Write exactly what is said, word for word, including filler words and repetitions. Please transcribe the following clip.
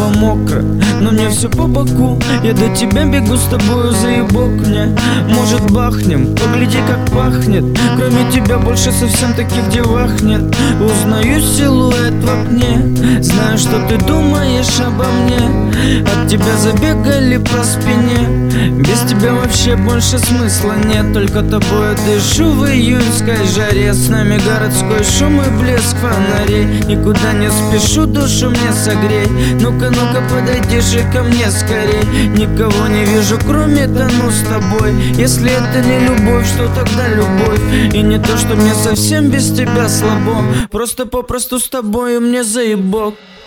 тело мокро, но мне все по боку. Я до тебя бегу с тобою, заебок мне. Может бахнем, погляди как пахнет. Кроме тебя больше совсем таких девах нет. Узнаю силуэт в окне, знаю, что ты думаешь обо мне. От тебя забегали по спине. Без тебя вообще больше смысла нет. Только тобой дышу в июньской жаре. С нами городской шум и блеск фонарей. Никуда не спешу, душу мне согрей. Ну-ка, ну-ка, подойди же ко мне скорей. Никого не вижу, кроме тону с тобой. Если это не любовь, что тогда любовь? И не то, что мне совсем без тебя слабо, просто попросту с тобою мне заебок.